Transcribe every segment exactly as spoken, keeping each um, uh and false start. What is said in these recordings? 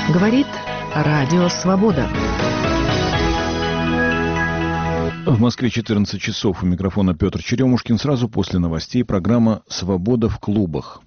Говорит Радио Свобода. В Москве четырнадцать часов. У микрофона Петр Черемушкин. Сразу после новостей программа «Свобода в клубах».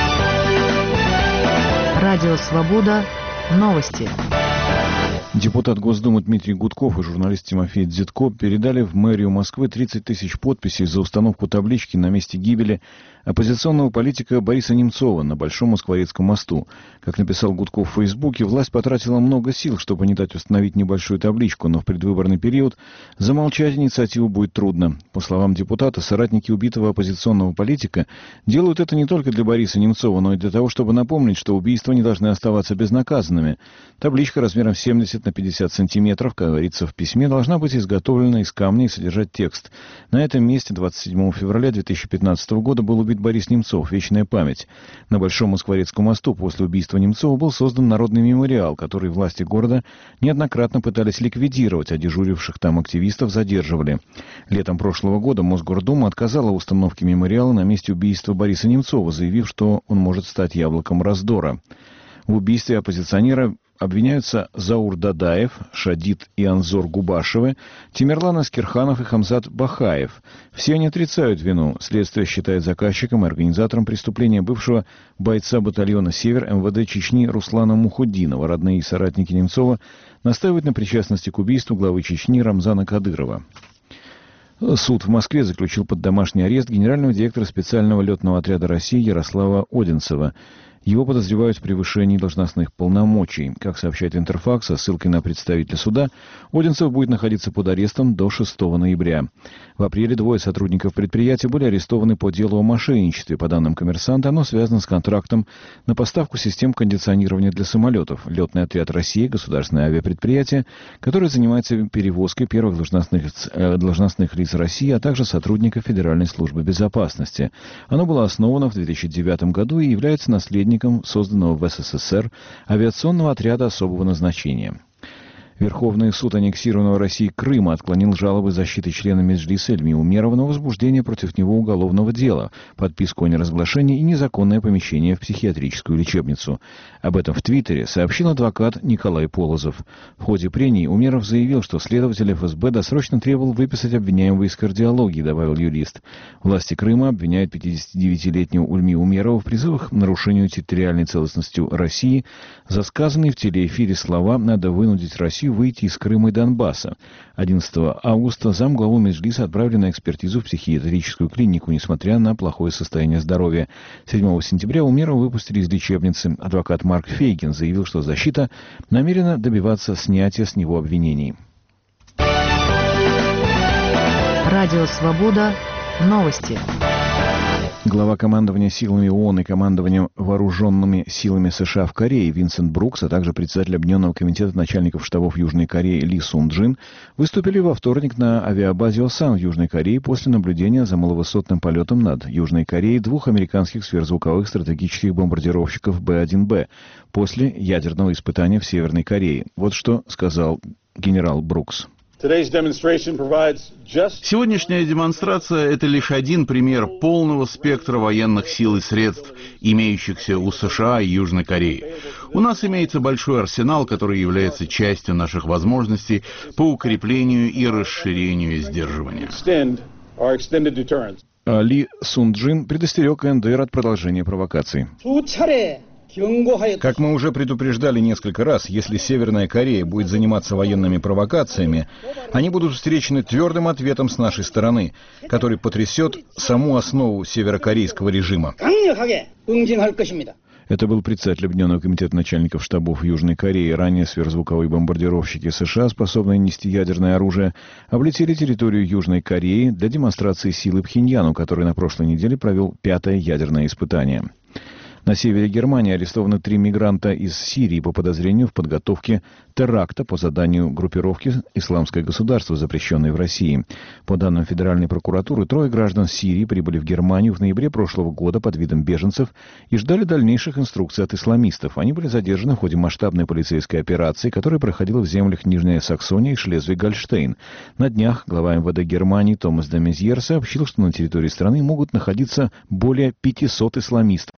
Радио Свобода. Новости. Депутат Госдумы Дмитрий Гудков и журналист Тимофей Дзитко передали в мэрию Москвы тридцать тысяч подписей за установку таблички на месте гибели оппозиционного политика Бориса Немцова на Большом Москворецком мосту. Как написал Гудков в Фейсбуке, власть потратила много сил, чтобы не дать установить небольшую табличку, но в предвыборный период замолчать инициативу будет трудно. По словам депутата, соратники убитого оппозиционного политика делают это не только для Бориса Немцова, но и для того, чтобы напомнить, что убийства не должны оставаться безнаказанными. Табличка размером семьдесят на пятьдесят сантиметров, как говорится в письме, должна быть изготовлена из камня и содержать текст. На этом месте двадцать седьмого февраля две тысячи пятнадцатого года был убит Борис Немцов. Вечная память. На Большом Москворецком мосту после убийства Немцова был создан народный мемориал, который власти города неоднократно пытались ликвидировать, а дежуривших там активистов задерживали. Летом прошлого года Мосгордума отказала установке мемориала на месте убийства Бориса Немцова, заявив, что он может стать яблоком раздора. В убийстве оппозиционера обвиняются Заур Дадаев, Шадид и Анзор Губашевы, Тимерлан Аскерханов и Хамзат Бахаев. Все они отрицают вину. Следствие считает заказчиком и организатором преступления бывшего бойца батальона «Север» эм вэ дэ Чечни Руслана Мухуддинова. Родные и соратники Немцова настаивают на причастности к убийству главы Чечни Рамзана Кадырова. Суд в Москве заключил под домашний арест генерального директора специального летного отряда России Ярослава Одинцева. Его подозревают в превышении должностных полномочий. Как сообщает Интерфакс, со ссылкой на представителя суда, Одинцев будет находиться под арестом до шестого ноября. В апреле двое сотрудников предприятия были арестованы по делу о мошенничестве. По данным «Коммерсанта», оно связано с контрактом на поставку систем кондиционирования для самолетов. Летный отряд России – государственное авиапредприятие, которое занимается перевозкой первых должностных, э, должностных лиц России, а также сотрудников Федеральной службы безопасности. Оно было основано в две тысячи девятом году и является наследником созданного в эс эс эс эр авиационного отряда особого назначения. Верховный суд аннексированного России Крыма отклонил жалобы защиты члена Меджлиса Эльми Умерова на возбуждение против него уголовного дела, подписку о неразглашении и незаконное помещение в психиатрическую лечебницу. Об этом в Твиттере сообщил адвокат Николай Полозов. В ходе прений Умеров заявил, что следователь эф эс бэ досрочно требовал выписать обвиняемого из кардиологии, добавил юрист. Власти Крыма обвиняют пятидесятидевятилетнего Ульми Умерова в призывах к нарушению территориальной целостности России за сказанные в телеэфире слова «надо вынудить Россию выйти из Крыма и Донбасса». одиннадцатого августа замглаву Меджлиса отправили на экспертизу в психиатрическую клинику, несмотря на плохое состояние здоровья. седьмого сентября Умерова выпустили из лечебницы. Адвокат Марк Фейгин заявил, что защита намерена добиваться снятия с него обвинений. Радио Свобода. Новости. Глава командования силами ООН и командованием вооруженными силами США в Корее Винсент Брукс, а также председатель Объединенного комитета начальников штабов Южной Кореи Ли Сун Джин выступили во вторник на авиабазе Осан в Южной Корее после наблюдения за маловысотным полетом над Южной Кореей двух американских сверхзвуковых стратегических бомбардировщиков Бэ один Бэ после ядерного испытания в Северной Корее. Вот что сказал генерал Брукс. Сегодняшняя демонстрация – это лишь один пример полного спектра военных сил и средств, имеющихся у США и Южной Кореи. У нас имеется большой арсенал, который является частью наших возможностей по укреплению и расширению сдерживания. Ли Сун Джин предостерег ка эн дэ эр от продолжения провокаций. Как мы уже предупреждали несколько раз, если Северная Корея будет заниматься военными провокациями, они будут встречены твердым ответом с нашей стороны, который потрясет саму основу северокорейского режима. Это был председатель Объединенного комитета начальников штабов Южной Кореи. Ранее сверхзвуковые бомбардировщики США, способные нести ядерное оружие, облетели территорию Южной Кореи для демонстрации силы Пхеньяну, который на прошлой неделе провел пятое ядерное испытание. На севере Германии арестованы три мигранта из Сирии по подозрению в подготовке теракта по заданию группировки «Исламское государство», запрещенной в России. По данным Федеральной прокуратуры, трое граждан Сирии прибыли в Германию в ноябре прошлого года под видом беженцев и ждали дальнейших инструкций от исламистов. Они были задержаны в ходе масштабной полицейской операции, которая проходила в землях Нижняя Саксония и Шлезвиг-Гольштейн. На днях глава эм вэ дэ Германии Томас де Мезьер сообщил, что на территории страны могут находиться более пятисот исламистов.